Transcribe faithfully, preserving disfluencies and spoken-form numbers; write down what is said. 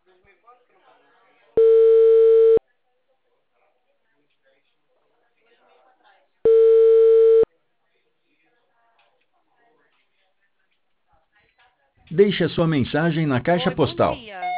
Deixe a sua mensagem na caixa Oi, bom postal dia.